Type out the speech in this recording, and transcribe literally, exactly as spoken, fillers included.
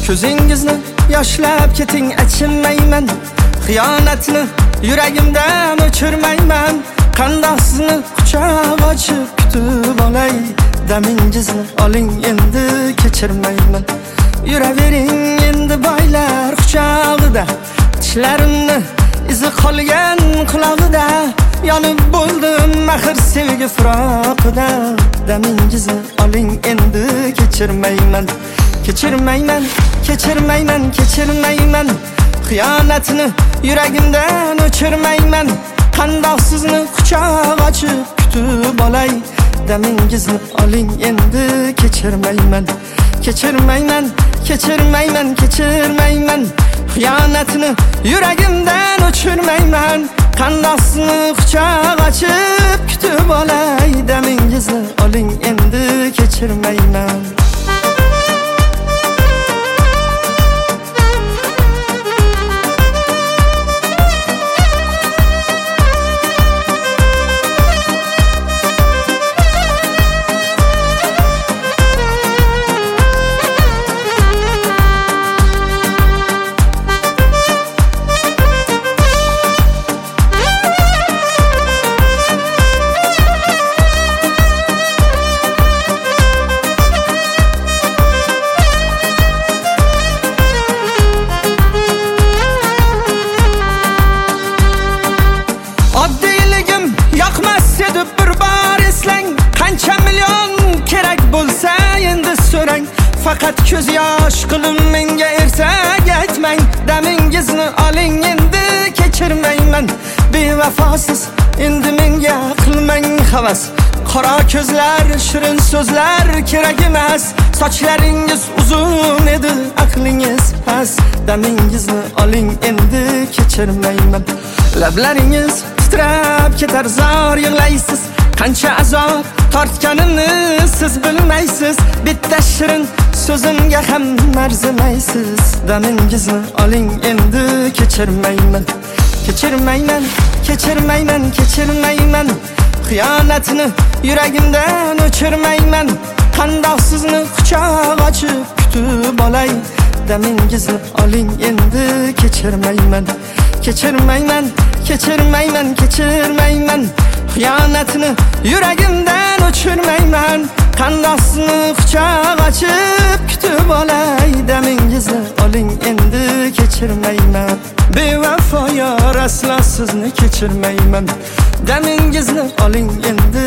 Ko'zingizni yoshlab keting, achinmayman. Xiyonatni yuragimdan o'chirmayman. Qandoq sizni quchoq ochib kutib olay. Damingizni oling endi, kechirmayman. Yuravering endi boylar quchog'ida. Tishlarimni izi qolgan qulog'ida. Yonib bo'ldim maxir sevgi firoqida. Damingizni oling endi, kechirmayman. Kechirmayman, kechirmayman, kechirmayman. Xiyonatni yuragimdan o'chirmayman. Qandoq sizni quchoq ochib kutib olay. Damingizni oling endi, kechirmayman. Kechirmayman, kechirmayman, kechirmayman. Xiyonatni yuragimdan o'chirmayman. Qandoq sizni quchoq ochib kutib olay. Damingizni oling endi, kechirmayman. Faqat ko'z yosh qilib menga ertak aytmang. Damingizni oling endi, kechirmayman. Bevafosiz endi menga qilmang havas. Qora ko'zlar, shirin so'zlar kerak emas. Sochlaringiz uzun edi, aqlingiz past. Damingizni oling endi, kechirmayman. Lablaringiz titrab ketar, zor yig'laysiz. Qancha azob tortganimni siz bilmaysiz. Bitta shirin so'zimga ham arzimaysiz. Damingizni oling endi, kechirmayman. Kechirmayman, kechirmayman, kechirmayman. Xiyonatni yuragimdan o'chirmayman. Qandoq sizni quchoq ochib kutib olay. Damingizni oling endi, kechirmayman. Kechirmayman, kechirmayman, kechirmayman. Xiyonatni yuragimdan o'chirmayman. Qandoq sizni quchoq ochib kutib olay. Damingizni oling endi, kechirmayman. Bevafo yor, aslo sizni kechirmayman. Damingizni oling endi,